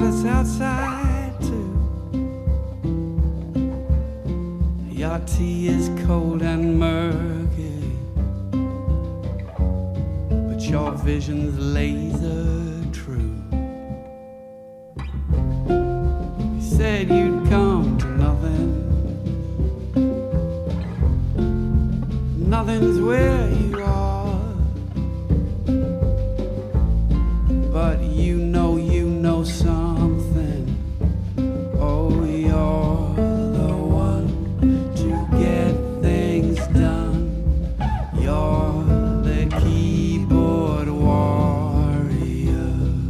heartless outside too. Your tea is cold and murky, but your vision's laser true. You said you'd come to nothing. Nothing's where you are, but you know something. Oh, you're the one to get things done. You're the keyboard warrior.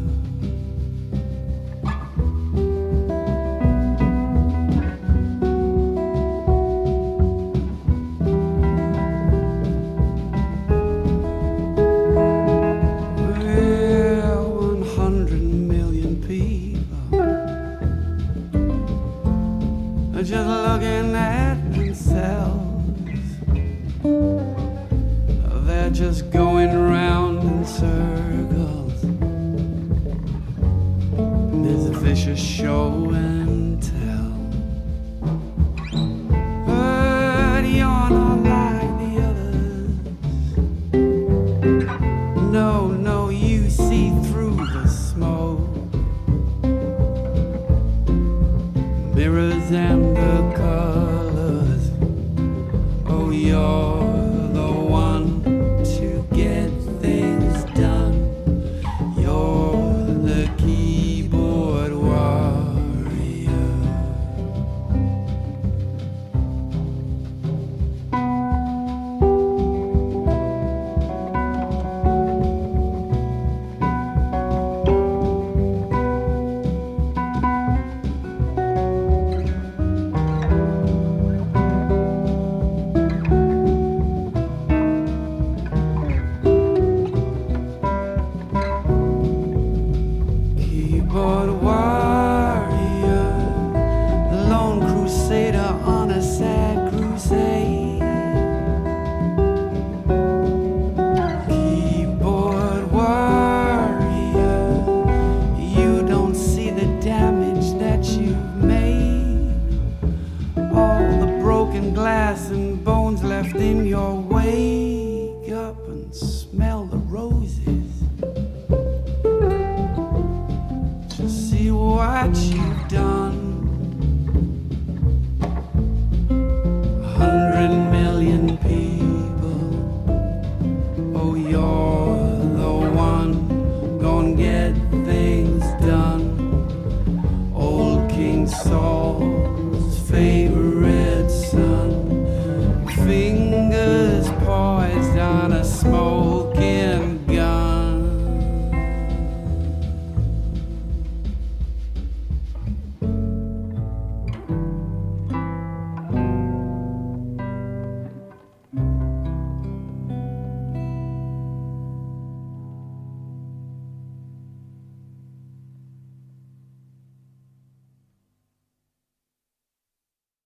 Well, 100 million people are just looking at themselves. They're just going round in circles.